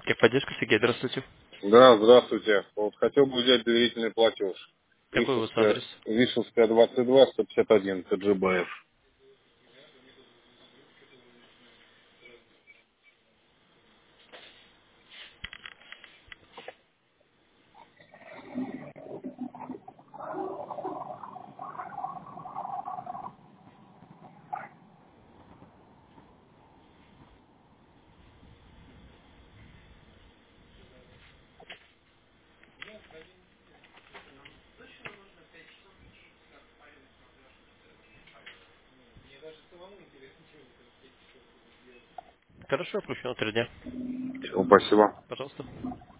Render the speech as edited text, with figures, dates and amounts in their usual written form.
Техподдержка, Сергей, здравствуйте. Да, здравствуйте. Вот хотел бы взять доверительный платеж. Какой у вас адрес? Вишевская 22, 151, ТГБФ. Хорошо, включено 3 дня. Спасибо. Пожалуйста.